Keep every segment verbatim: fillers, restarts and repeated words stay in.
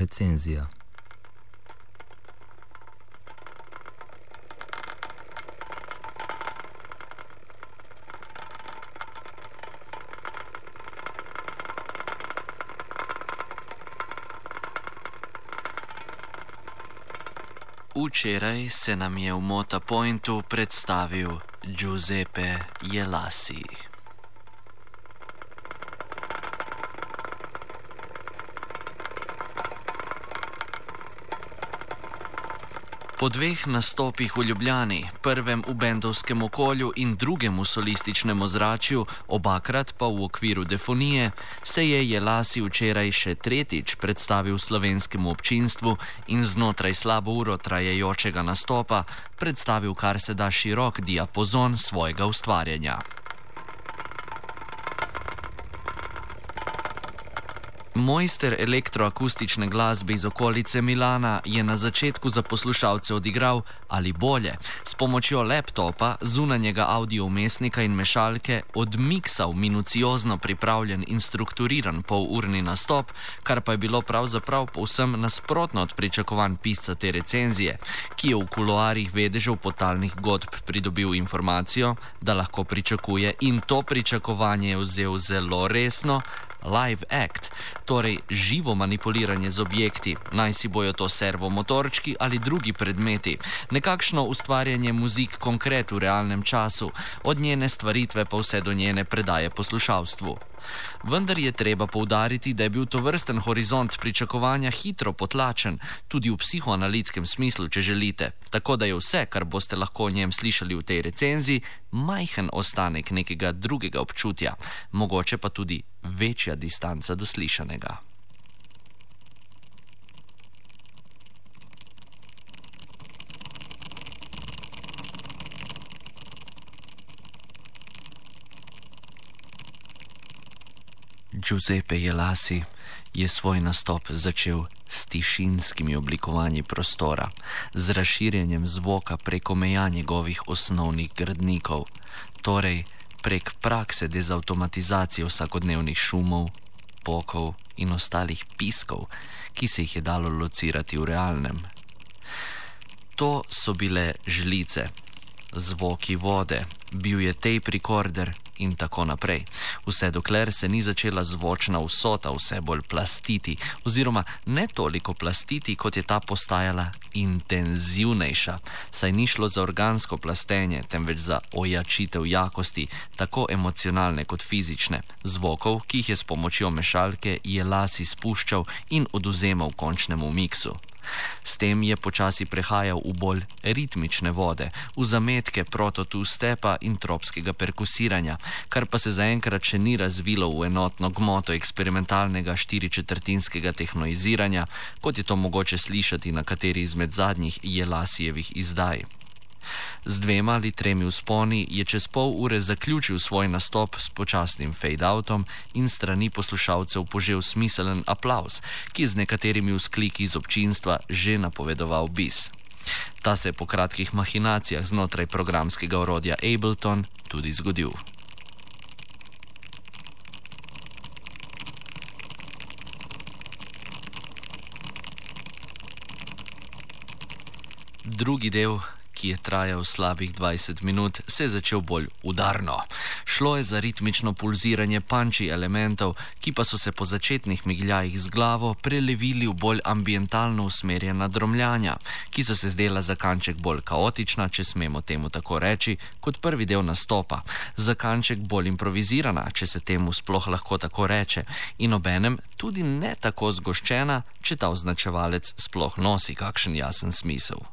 recenzija. Včeraj se nam je v Mota Pointu predstavil Giuseppe Jelasi. Po dveh nastopih v Ljubljani, prvem v bendovskem okolju in drugem v solističnem ozračju, obakrat pa v okviru Defonije, se je Jelasi včeraj še tretjič predstavil slovenskemu občinstvu in znotraj slabo uro trajajočega nastopa predstavil kar se da širok diapazon svojega ustvarjanja. Mojster elektroakustične glasbe iz okolice Milana je na začetku za poslušalce odigral, ali bolje, s pomočjo laptopa, zunanjega audiovmesnika in mešalke odmiksal minuciozno pripravljen in strukturiran polurni nastop, kar pa je bilo pravzaprav povsem nasprotno od pričakovanj pisca te recenzije, ki je v kuloarjih vedežev potalnih godb pridobil informacijo, da lahko pričakuje, in to pričakovanje je vzel zelo resno, live act, torej živo manipuliranje z objekti, naj si bojo to servomotorčki ali drugi predmeti, nekakšno ustvarjanje muzik konkret v realnem času, od njene stvaritve pa vse do njene predaje poslušalstvu. Vendar je treba poudariti, da je bil tovrsten horizont pričakovanja hitro potlačen, tudi v psihoanalitskem smislu, če želite, tako da je vse, kar boste lahko o njem slišali v tej recenziji, majhen ostanek nekega drugega občutja, mogoče pa tudi večja distanca do slišanega. Giuseppe Jelasi je svoj nastop začel s tišinskimi oblikovanji prostora, z razširjanjem zvoka preko meja njegovih osnovnih gradnikov, torej prek prakse dezautomatizacije vsakodnevnih šumov, pokov in ostalih piskov, ki se jih je dalo locirati v realnem. To so bile žlice, zvoki vode, bil je tape recorder in tako naprej. Vse dokler se ni začela zvočna vsota vse bolj plastiti, oziroma ne toliko plastiti, kot je ta postajala intenzivnejša, saj ni šlo za organsko plastenje, temveč za ojačitev jakosti, tako emocionalne kot fizične, zvokov, ki jih je s pomočjo mešalke Jelasi spuščal in oduzemal končnemu miksu. S tem je počasi prehajal v bolj ritmične vode, v zametke proto-two-stepa in tropskega perkusiranja, kar pa se zaenkrat še ni razvilo v enotno gmoto eksperimentalnega štiričetrtinskega tehnoiziranja, kot je to mogoče slišati na kateri izmed zadnjih Jelasijevih izdaj. Z dvema ali tremi vzponi je čez pol ure zaključil svoj nastop s počasnim fade-outom in strani poslušalcev požel smiselen aplavz, ki je z nekaterimi vzkliki iz občinstva že napovedoval bis. Ta se je po kratkih mahinacijah znotraj programskega orodja Ableton tudi zgodil. Drugi del, ki je trajal slabih dvajset minut, se je začel bolj udarno. Šlo je za ritmično pulziranje punči elementov, ki pa so se po začetnih migljajih z glavo prelevili v bolj ambientalno usmerjena dromljanja, ki so se zdela za kanček bolj kaotična, če smemo temu tako reči, kot prvi del nastopa, za kanček bolj improvizirana, če se temu sploh lahko tako reče, in obenem tudi ne tako zgoščena, če ta označevalec sploh nosi kakšen jasen smisel.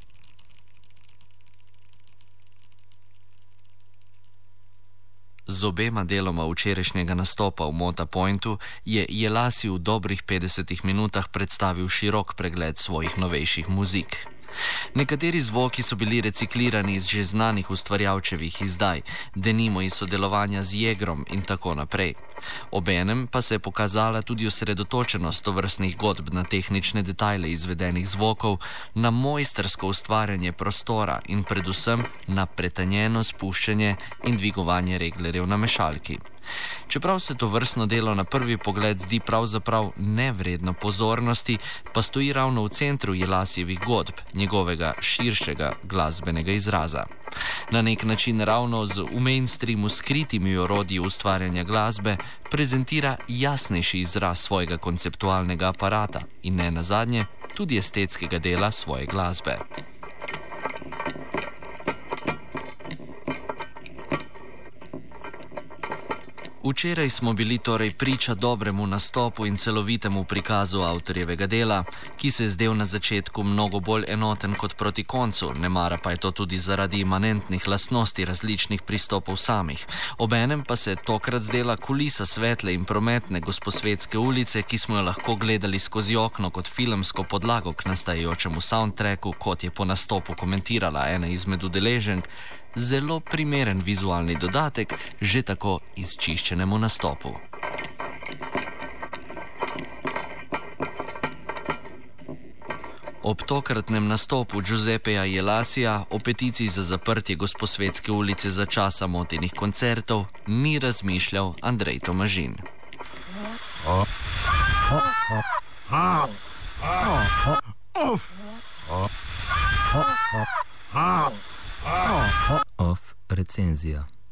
Z obema deloma včerajšnjega nastopa v Mota Pointu je Jelasi v dobrih petdesetih minutah predstavil širok pregled svojih novejših muzik. Nekateri zvoki so bili reciklirani iz že znanih ustvarjalčevih izdaj, denimo iz sodelovanja z Jegrom in tako naprej. Obenem pa se je pokazala tudi osredotočenost tovrstnih godb na tehnične detajle izvedenih zvokov, na mojstrsko ustvarjanje prostora in predvsem na pretanjeno spuščanje in dvigovanje reglerjev na mešalki. Čeprav se to vrstno delo na prvi pogled zdi pravzaprav nevredno pozornosti, pa stoji ravno v centru Jelasjevih godb, njegovega širšega glasbenega izraza. Na nek način ravno z v mainstreamu skritimi orodji ustvarjanja glasbe prezentira jasnejši izraz svojega konceptualnega aparata in ne nazadnje tudi estetskega dela svoje glasbe. Včeraj smo bili torej priča dobremu nastopu in celovitemu prikazu avtorjevega dela, ki se je zdel na začetku mnogo bolj enoten kot proti koncu, nemara pa je to tudi zaradi imanentnih lastnosti različnih pristopov samih. Obenem pa se tokrat zdela kulisa svetle in prometne Gosposvetske ulice, ki smo jo lahko gledali skozi okno kot filmsko podlago k nastajajočemu soundtracku, kot je po nastopu komentirala ena izmed udeleženk, zelo primeren vizualni dodatek že tako izčiščenemu nastopu. Ob tokratnem nastopu Giuseppeja Jelasija o peticiji za zaprtje Gosposvetske ulice za časa Motinih koncertov ni razmišljal Andrej Tomažin. Off recenzija.